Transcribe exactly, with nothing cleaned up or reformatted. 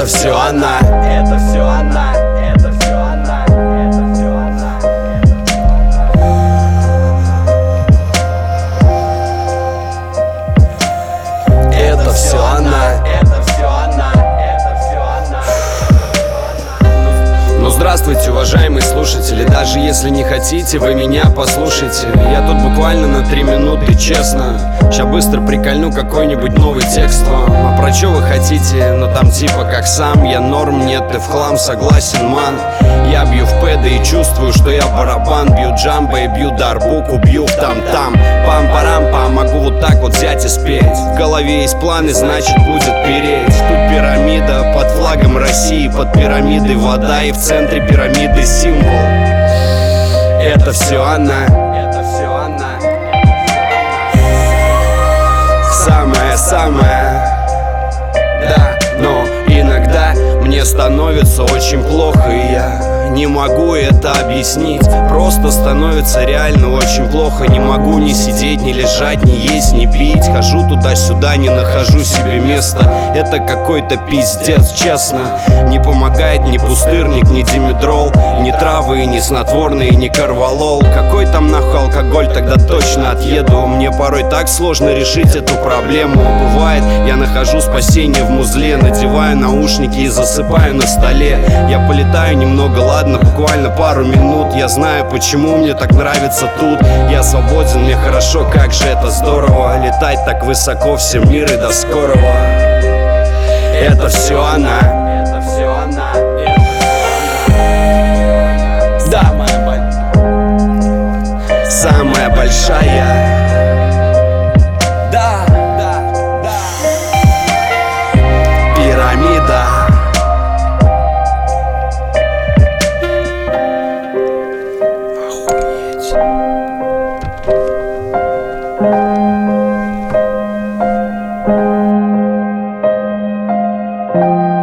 Это все она, это все она, это все она, это все она, это все она, это все она, это все она. Ну здравствуйте, уважаемые слушатели. Даже если не хотите, вы меня послушайте. Я тут буквально на три минуты, честно. Ща быстро прикольну какой-нибудь новый текст вам. А про чё вы хотите? Ну там типа как сам. Я норм, нет, ты в хлам, согласен, ман. Я бью в пэды и чувствую, что я барабан. Бью джамбо и бью дарбуку, бью в там-там. Пам-парам-пам, могу вот так вот взять и спеть. В голове есть планы, значит будет переть. Тут пирамида под флагом России. Под пирамидой вода и в центре пирамиды символ. Это все она, это все она, самое-самое. Да, но иногда мне становится очень плохо, и я не могу это объяснить. Просто становится реально очень плохо. Не могу ни сидеть, ни лежать, ни есть, ни пить. Хожу туда-сюда, не нахожу себе места. Это какой-то пиздец, честно. Не помогает ни пустырник, ни димедрол, ни травы, ни снотворные, ни корвалол. Какой там нахуй алкоголь, тогда точно отъеду. Мне порой так сложно решить эту проблему. Бывает, я нахожу спасение в музле. Надеваю наушники и засыпаю на столе. Я полетаю немного, ладно, буквально пару минут. Я знаю, почему мне так нравится тут. Я свободен, мне хорошо, как же это здорово. Летать так высоко, всем мир и до скорого. Это все она, это все она, да, самая большая. Да, да, да. Пирамида. Охуеть.